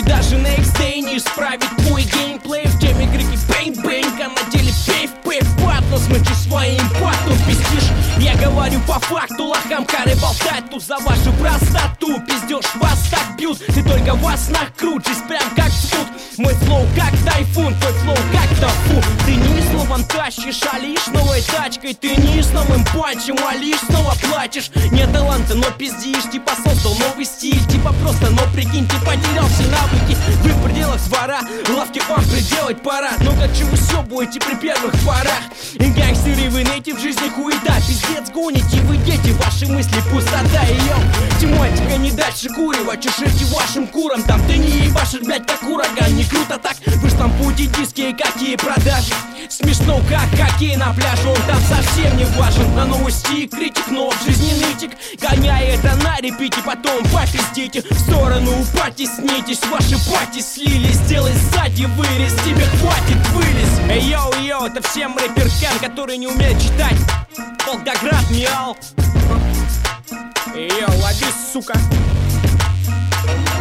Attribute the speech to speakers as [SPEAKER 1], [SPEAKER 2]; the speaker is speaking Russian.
[SPEAKER 1] даже на X-Day не исправить твой геймплей. В теме крики бэнг-бэнг, а на деле пейв-пейв. Патно смычишь своим патом, пиздишь. Я говорю по факту, лохам хары болтать тут за вашу простоту. Пиздёж, вас так бьют, ты только вас накрутишь, прям как тут. Мой флоу как тайфун, твой флоу как тофу. Ты не словом тащишь, а лишь новой тачкой. Ты не с новым панчем, а лишь снова плачешь. Нет таланта, но пиздишь, типа создал новый стиль. Типа просто, но прикинь, ты потерял все навыки. Вы в пределах двора, лавки вам приделать пора. Но как чего все будете при первых порах. И гангстеры вы найти в жизни хуета. Пиздец гоните, вы дети, ваши мысли пустота. И йоу, тематика не дальше курева. Чешите вашим курам, там ты не ебашишь, блять, как ураган. Не круто так, вы штампуете диски, какие продажи. Смешно, как хоккей на пляже, он там совсем не важен. На новости критик, но в жизни нытик. Гоняя это на репите, потом попиздите. В сторону потеснитесь, ваши пати слились. Сделай сзади вырез, тебе хватит вылез. Эй, йоу-йоу, это всем рэпер Кен, который не умеет читать. Волгоград, Миал. Эй, йоу, лови, сука.